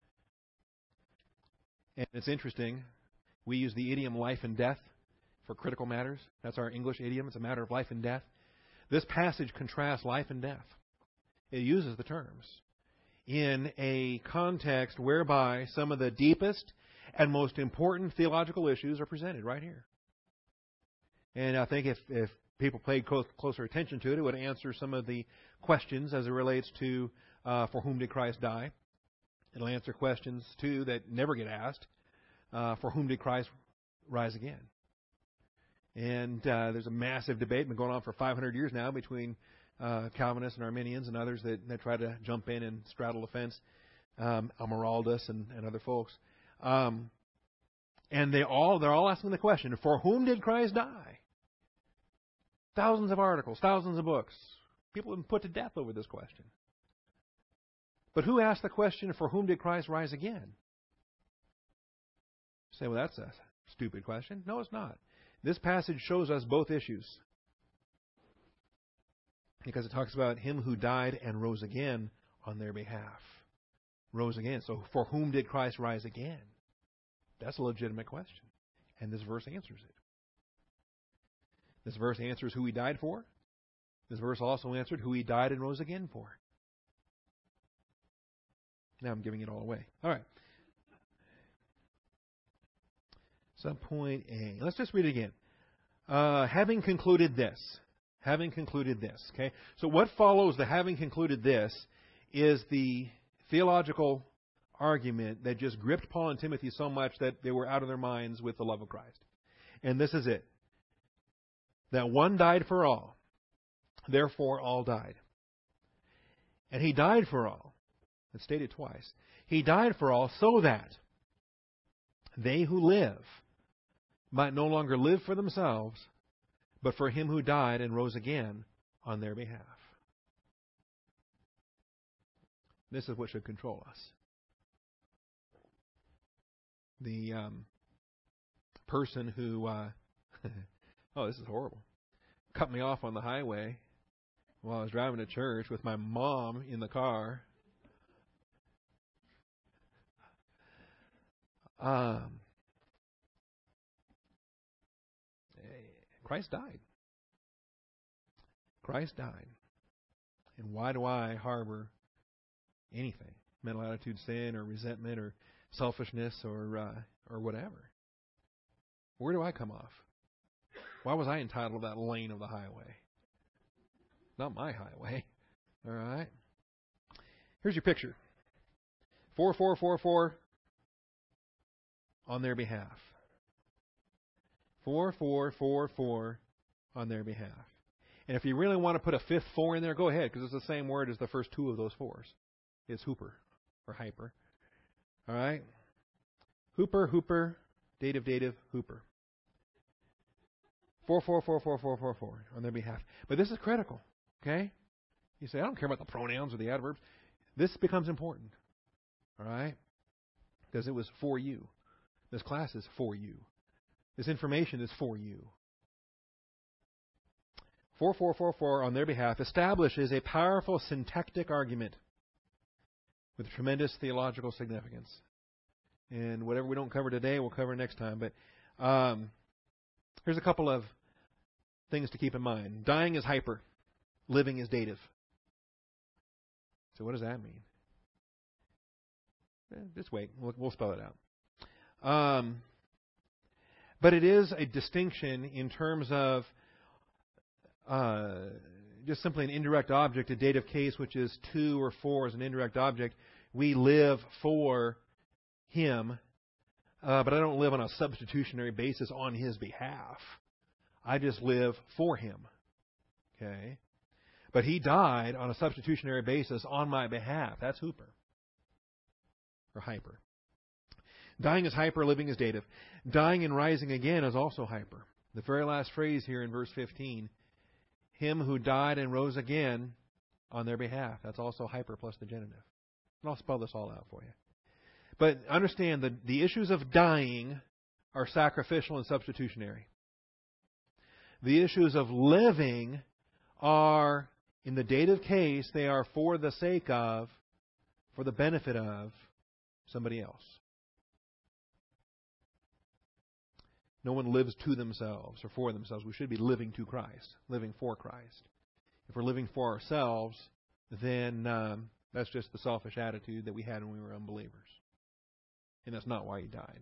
S1: And it's interesting, we use the idiom life and death for critical matters. That's our English idiom. It's a matter of life and death. This passage contrasts life and death. It uses the terms in a context whereby some of the deepest and most important theological issues are presented right here. And I think if people paid closer attention to it, it would answer some of the questions as it relates to for whom did Christ die? It'll answer questions, too, that never get asked. For whom did Christ rise again? And there's a massive debate been going on for 500 years now between Calvinists and Arminians and others that try to jump in and straddle the fence, Amaraldus and other folks. And they're all asking the question, for whom did Christ die? Thousands of articles, thousands of books. People have been put to death over this question. But who asked the question, for whom did Christ rise again? You say, well, that's a stupid question. No, it's not. This passage shows us both issues. Because it talks about him who died and rose again on their behalf. Rose again. So for whom did Christ rise again? That's a legitimate question. And this verse answers it. This verse answers who he died for. This verse also answered who he died and rose again for. Now I'm giving it all away. All right. Subpoint A. Let's just read it again. Having concluded this. Okay? So what follows the having concluded this is the theological argument that just gripped Paul and Timothy so much that they were out of their minds with the love of Christ. And this is it. That one died for all. Therefore all died. And he died for all. It's stated twice. He died for all so that they who live might no longer live for themselves, but for him who died and rose again on their behalf. This is what should control us. The person who, oh, this is horrible, cut me off on the highway while I was driving to church with my mom in the car. Christ died. Christ died. And why do I harbor anything? Mental attitude sin or resentment or selfishness or whatever? Where do I come off? Why was I entitled to that lane of the highway? Not my highway. All right. Here's your picture. 4444 on their behalf. 4444 on their behalf. And if you really want to put a fifth 4 in there, go ahead, because it's the same word as the first two of those 4s. It's hooper or hyper. All right? Hooper, dative, hooper. 444444 on their behalf. But this is critical, okay? You say, I don't care about the pronouns or the adverbs. This becomes important, all right? Because it was for you. This class is for you. This information is for you. 4444 on their behalf establishes a powerful syntactic argument with tremendous theological significance. And whatever we don't cover today, we'll cover next time. But here's a couple of things to keep in mind. Dying is hyper. Living is dative. So what does that mean? Just wait. We'll spell it out. But it is a distinction in terms of just simply an indirect object, a dative case, which is 2 or 4 as an indirect object. We live for him, but I don't live on a substitutionary basis on his behalf. I just live for him. Okay? But he died on a substitutionary basis on my behalf. That's hooper. Or hyper. Dying is hyper, living is dative. Dying and rising again is also hyper. The very last phrase here in verse 15, him who died and rose again on their behalf. That's also hyper plus the genitive. And I'll spell this all out for you. But understand that the issues of dying are sacrificial and substitutionary. The issues of living are, in the dative case, they are for the sake of, for the benefit of somebody else. No one lives to themselves or for themselves. We should be living to Christ, living for Christ. If we're living for ourselves, then that's just the selfish attitude that we had when we were unbelievers. And that's not why He died.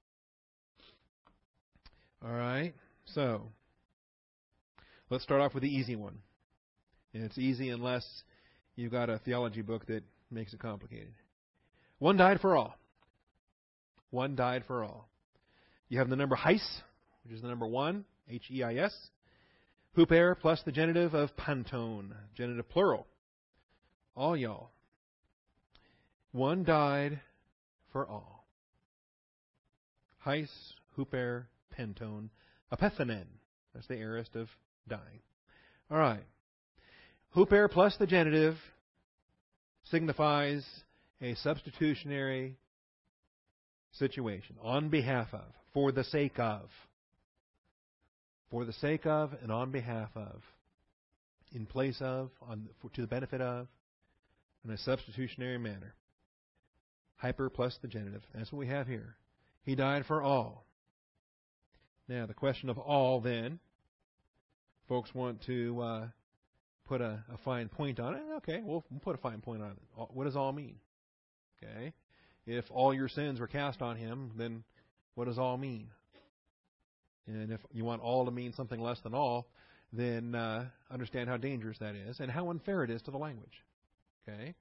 S1: All right, so let's start off with the easy one. And it's easy unless you've got a theology book that makes it complicated. One died for all. One died for all. You have the number heis, which is the number 1, H-E-I-S. Huper plus the genitive of panton, genitive plural. All y'all. One died for all. Heis, huper, penton, apethanen. That's the aorist of dying. All right. Huper plus the genitive signifies a substitutionary situation. On behalf of. For the sake of. For the sake of and on behalf of. In place of, to the benefit of, in a substitutionary manner. Hyper plus the genitive. That's what we have here. He died for all. Now, the question of all, then, folks want to put a fine point on it. Okay, we'll put a fine point on it. What does all mean? Okay, if all your sins were cast on Him, then what does all mean? And if you want all to mean something less than all, then understand how dangerous that is and how unfair it is to the language. Okay?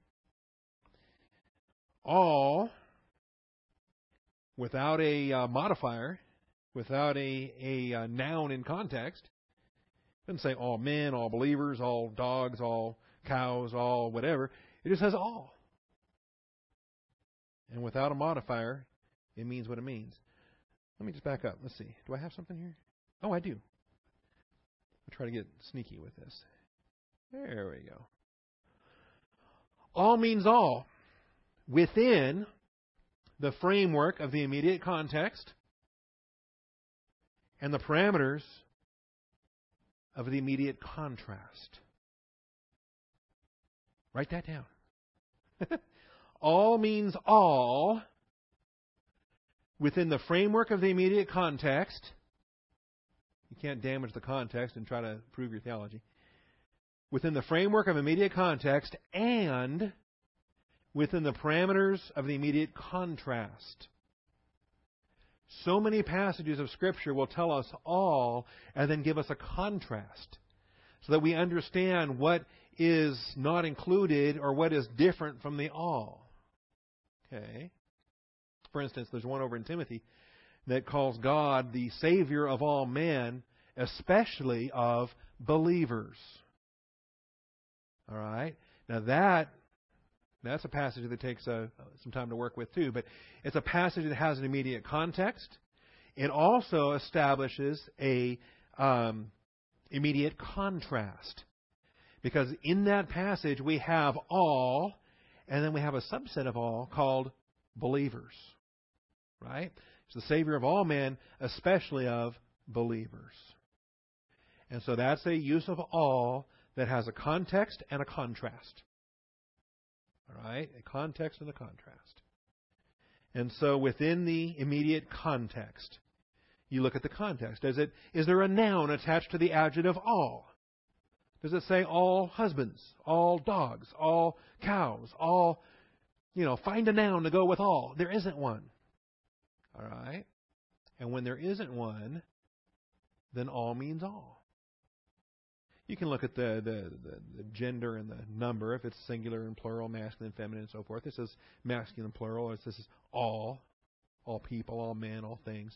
S1: All, without a modifier, without a noun in context, doesn't say all men, all believers, all dogs, all cows, all whatever. It just says all. And without a modifier, it means what it means. Let me just back up. Let's see. Do I have something here? Oh, I do. I'll try to get sneaky with this. There we go. All means all within the framework of the immediate context and the parameters of the immediate contrast. Write that down. All means all within the framework of the immediate context. You can't damage the context and try to prove your theology. Within the framework of immediate context and within the parameters of the immediate contrast. So many passages of Scripture will tell us all and then give us a contrast so that we understand what is not included or what is different from the all. Okay? For instance, there's one over in Timothy that calls God the Savior of all men, especially of believers. All right? Now that's a passage that takes some time to work with too, but it's a passage that has an immediate context. It also establishes a immediate contrast. Because in that passage we have all, and then we have a subset of all called believers. Right? It's the Savior of all men, especially of believers. And so that's a use of all that has a context and a contrast. All right? A context and a contrast. And so within the immediate context, you look at the context. Is there a noun attached to the adjective all? Does it say all husbands, all dogs, all cows, all, find a noun to go with all? There isn't one. All right? And when there isn't one, then all means all. You can look at the gender and the number, if it's singular and plural, masculine, feminine, and so forth. This is masculine, plural, or this is all people, all men, all things,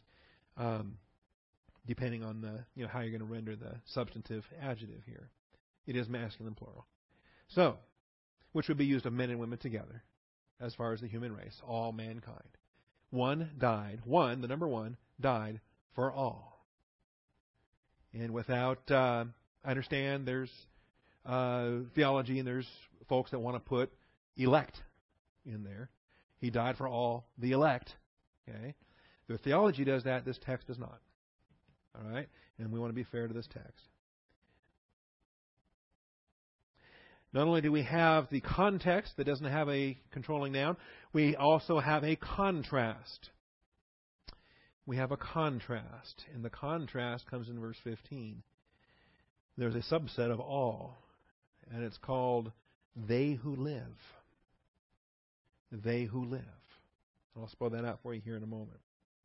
S1: depending on how you're going to render the substantive adjective here. It is masculine, plural. So, which would be used of men and women together, as far as the human race, all mankind. One died. One, the number one, died for all. And without, I understand there's theology and there's folks that want to put elect in there. He died for all the elect. Okay? The theology does that. This text does not. All right? And we want to be fair to this text. Not only do we have the context that doesn't have a controlling noun, we also have a contrast. We have a contrast, and the contrast comes in verse 15. There's a subset of all, and it's called they who live. They who live. I'll spell that out for you here in a moment.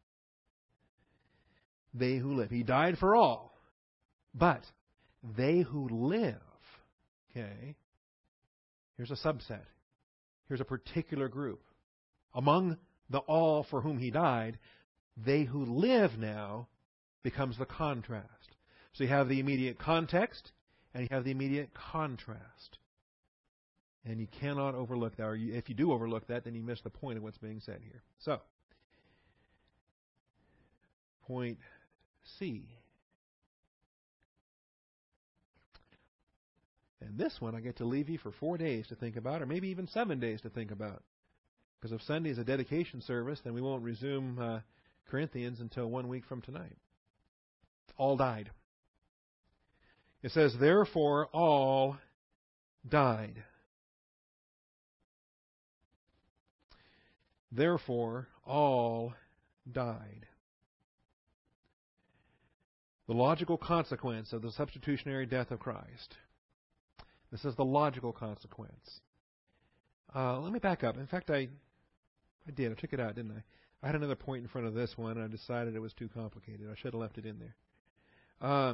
S1: They who live. He died for all, but they who live, okay, here's a subset. Here's a particular group. Among the all for whom He died, they who live now becomes the contrast. So you have the immediate context, and you have the immediate contrast. And you cannot overlook that. Or if you do overlook that, then you miss the point of what's being said here. So, point C. And this one I get to leave you for 4 days to think about, or maybe even 7 days to think about. Because if Sunday is a dedication service, then we won't resume Corinthians until 1 week from tonight. All died. It says, therefore all died. Therefore all died. The logical consequence of the substitutionary death of Christ. This is the logical consequence. Let me back up. In fact, I took it out, didn't I? I had another point in front of this one, and I decided it was too complicated. I should have left it in there.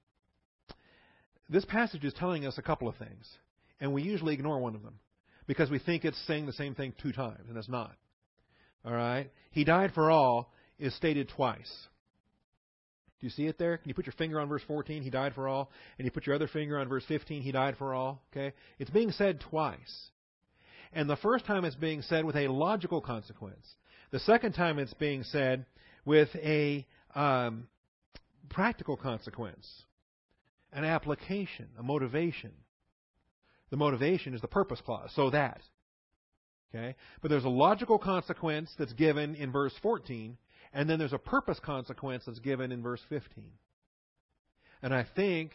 S1: This passage is telling us a couple of things, and we usually ignore one of them because we think it's saying the same thing 2 times, and it's not. All right? He died for all is stated twice. Do you see it there? Can you put your finger on verse 14, He died for all, and you put your other finger on verse 15, He died for all? Okay? It's being said twice. And the first time it's being said with a logical consequence. The second time it's being said with a practical consequence, an application, a motivation. The motivation is the purpose clause, so that. Okay? But there's a logical consequence that's given in verse 14, and then there's a purpose consequence that's given in verse 15. And I think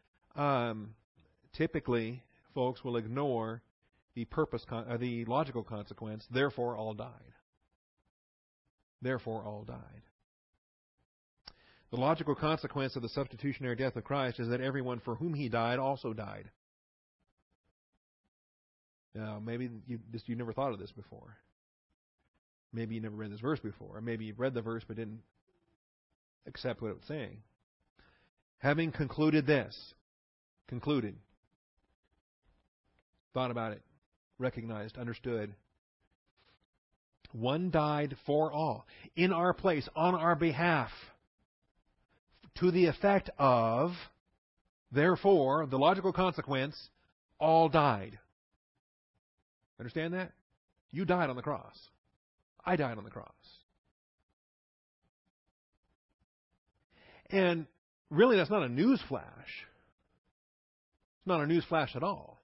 S1: typically folks will ignore the logical consequence, therefore all died. Therefore all died. The logical consequence of the substitutionary death of Christ is that everyone for whom He died also died. Now, maybe you never thought of this before. Maybe you never read this verse before. Or maybe you've read the verse but didn't accept what it was saying. Having concluded this, thought about it, recognized, understood, one died for all, in our place, on our behalf, to the effect of, therefore, the logical consequence, all died. Understand that? You died on the cross. I died on the cross. And really, that's not a news flash. It's not a news flash at all.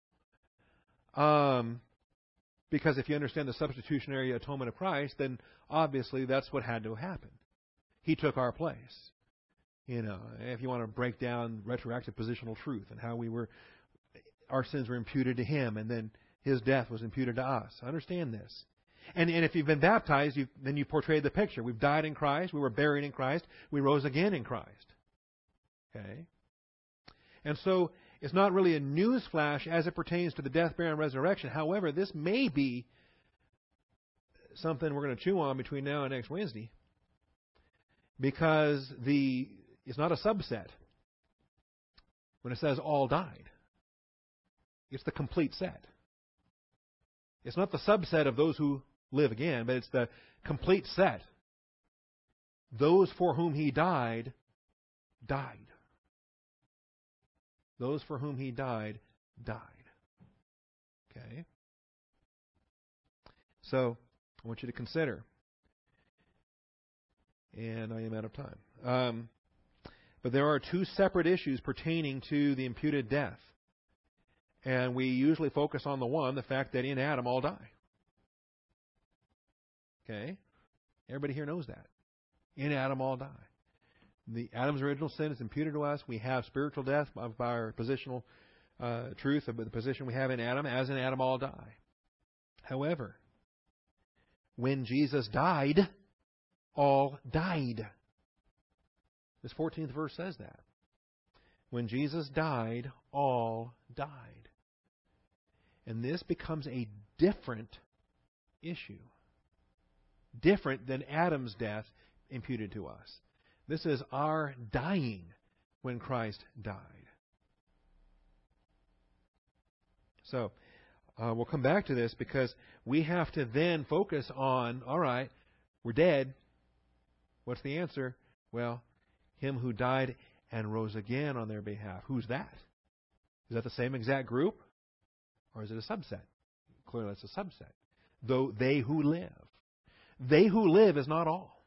S1: Because if you understand the substitutionary atonement of Christ, then obviously that's what had to happen. He took our place. You know, if you want to break down retroactive positional truth and how our sins were imputed to Him, and then His death was imputed to us. Understand this. And if you've been baptized, then you portray the picture. We've died in Christ. We were buried in Christ. We rose again in Christ. Okay? And so it's not really a news flash as it pertains to the death, burial, and resurrection. However, this may be something we're going to chew on between now and next Wednesday, because it's not a subset when it says all died. It's the complete set. It's not the subset of those who live again, but it's the complete set. Those for whom He died, died. Those for whom He died, died. Okay? So, I want you to consider. And I am out of time. But there are 2 separate issues pertaining to the imputed death. And we usually focus on the one, the fact that in Adam all die. Okay? Everybody here knows that. In Adam all die. Adam's original sin is imputed to us. We have spiritual death by our positional truth of the position we have in Adam. As in Adam, all die. However, when Jesus died, all died. This 14th verse says that. When Jesus died, all died. And this becomes a different issue. Different than Adam's death imputed to us. This is our dying when Christ died. So, we'll come back to this because we have to then focus on, all right, we're dead. What's the answer? Well, Him who died and rose again on their behalf. Who's that? Is that the same exact group? Or is it a subset? Clearly it's a subset. Though they who live. They who live is not all.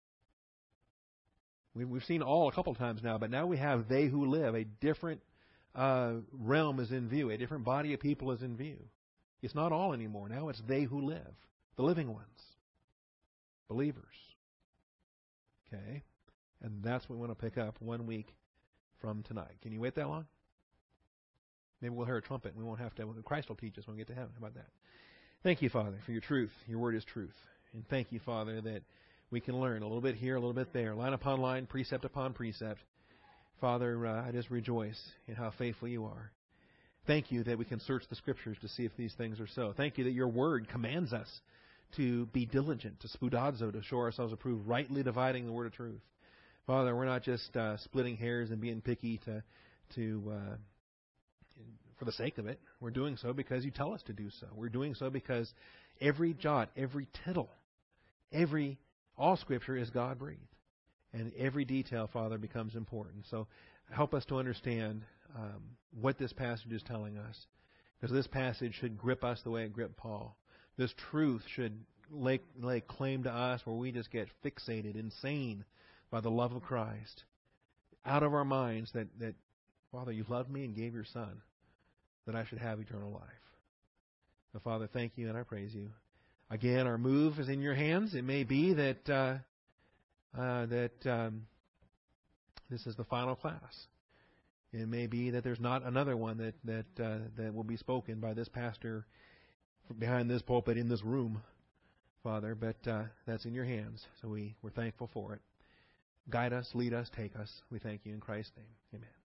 S1: We've seen all a couple times now, but now we have they who live. A different realm is in view. A different body of people is in view. It's not all anymore. Now it's they who live. The living ones. Believers. Okay? And that's what we want to pick up 1 week from tonight. Can you wait that long? Maybe we'll hear a trumpet and we won't have to. Christ will teach us when we get to heaven. How about that? Thank you, Father, for your truth. Your word is truth. And thank you, Father, that we can learn a little bit here, a little bit there, line upon line, precept upon precept. Father, I just rejoice in how faithful you are. Thank you that we can search the Scriptures to see if these things are so. Thank you that your word commands us to be diligent, to spoudazo, to show ourselves approved, rightly dividing the word of truth. Father, we're not just splitting hairs and being picky for the sake of it. We're doing so because you tell us to do so. We're doing so because every jot, every tittle, all Scripture is God-breathed. And every detail, Father, becomes important. So help us to understand what this passage is telling us. Because this passage should grip us the way it gripped Paul. This truth should lay claim to us where we just get fixated, insane by the love of Christ. Out of our minds that Father, you loved me and gave your Son that I should have eternal life. So, Father, thank you and I praise you. Again, our move is in your hands. It may be that this is the final class. It may be that there's not another one that will be spoken by this pastor behind this pulpit in this room, Father, but that's in your hands. So we're thankful for it. Guide us, lead us, take us. We thank you in Christ's name. Amen.